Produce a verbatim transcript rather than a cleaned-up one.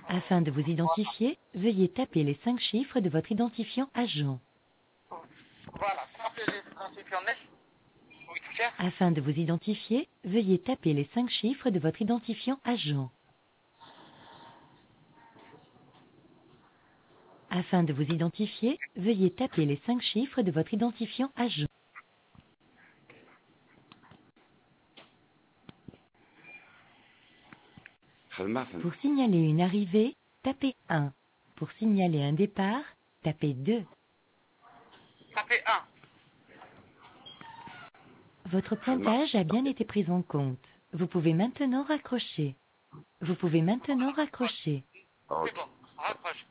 Afin de vous identifier, veuillez taper les cinq chiffres de votre identifiant agent. Voilà, tapez les identifiants neuf. Oui, tout cher. Afin de vous identifier, veuillez taper les cinq chiffres de votre identifiant agent. Afin de vous identifier, veuillez taper les cinq chiffres de votre identifiant agent. Pour signaler une arrivée, tapez un. Pour signaler un départ, tapez deux. Tapez un. Votre pointage a bien été pris en compte. Vous pouvez maintenant raccrocher. Vous pouvez maintenant raccrocher. C'est bon, raccroche.